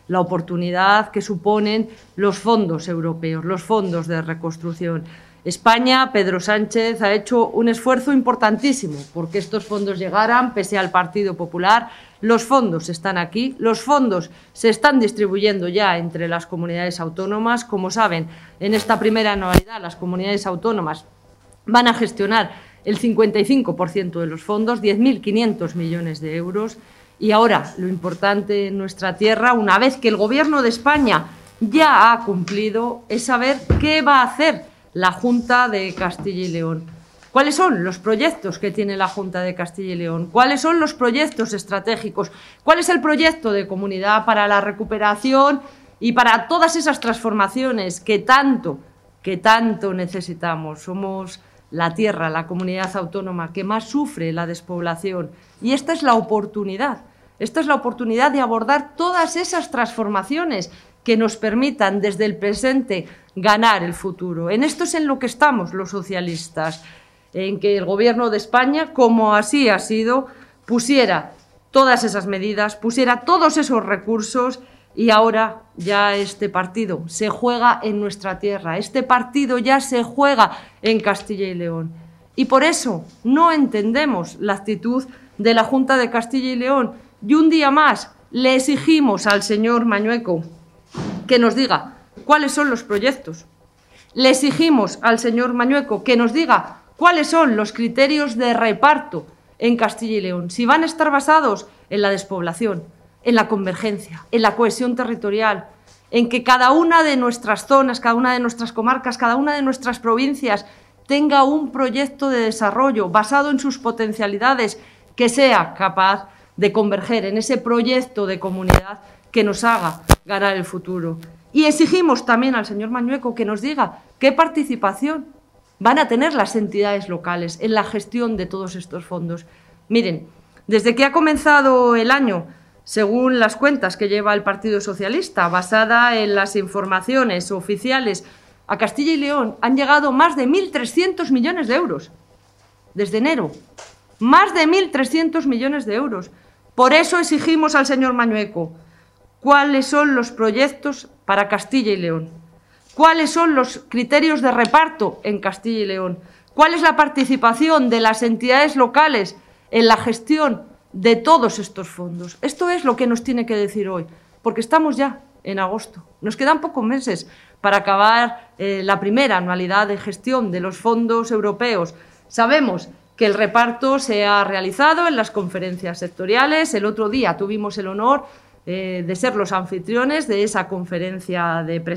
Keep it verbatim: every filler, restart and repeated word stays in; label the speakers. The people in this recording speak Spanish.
Speaker 1: la oportunidad que suponen los fondos europeos, los fondos de reconstrucción. España, Pedro Sánchez, ha hecho un esfuerzo importantísimo porque estos fondos llegaran, pese al Partido Popular. Los fondos están aquí, los fondos se están distribuyendo ya entre las comunidades autónomas. Como saben, en esta primera anualidad las comunidades autónomas van a gestionar el cincuenta y cinco por ciento de los fondos, diez mil quinientos millones de euros. Y ahora, lo importante en nuestra tierra, una vez que el Gobierno de España ya ha cumplido, es saber qué va a hacer la Junta de Castilla y León. ¿Cuáles son los proyectos que tiene la Junta de Castilla y León? ¿Cuáles son los proyectos estratégicos? ¿Cuál es el proyecto de comunidad para la recuperación y para todas esas transformaciones que tanto, que tanto necesitamos? Somos la tierra, la comunidad autónoma que más sufre la despoblación. Y esta es la oportunidad, esta es la oportunidad de abordar todas esas transformaciones que nos permitan desde el presente ganar el futuro. En esto es en lo que estamos los socialistas, en que el Gobierno de España, como así ha sido, pusiera todas esas medidas, pusiera todos esos recursos y ahora ya este partido se juega en nuestra tierra, este partido ya se juega en Castilla y León. Y por eso no entendemos la actitud de la Junta de Castilla y León. Y un día más le exigimos al señor Mañueco que nos diga cuáles son los proyectos. Le exigimos al señor Mañueco que nos diga cuáles son los criterios de reparto en Castilla y León, si van a estar basados en la despoblación, en la convergencia, en la cohesión territorial, en que cada una de nuestras zonas, cada una de nuestras comarcas, cada una de nuestras provincias tenga un proyecto de desarrollo basado en sus potencialidades que sea capaz de converger en ese proyecto de comunidad que nos haga ganar el futuro. Y exigimos también al señor Mañueco que nos diga qué participación van a tener las entidades locales en la gestión de todos estos fondos. Miren, desde que ha comenzado el año, según las cuentas que lleva el Partido Socialista, basada en las informaciones oficiales, a Castilla y León han llegado más de mil trescientos millones de euros. Desde enero, más de mil trescientos millones de euros. Por eso exigimos al señor Mañueco cuáles son los proyectos para Castilla y León, cuáles son los criterios de reparto en Castilla y León, cuál es la participación de las entidades locales en la gestión de todos estos fondos. Esto es lo que nos tiene que decir hoy, porque estamos ya en agosto. Nos quedan pocos meses para acabar eh, la primera anualidad de gestión de los fondos europeos. Sabemos que el reparto se ha realizado en las conferencias sectoriales. El otro día tuvimos el honor eh, de ser los anfitriones de esa conferencia de presidencia.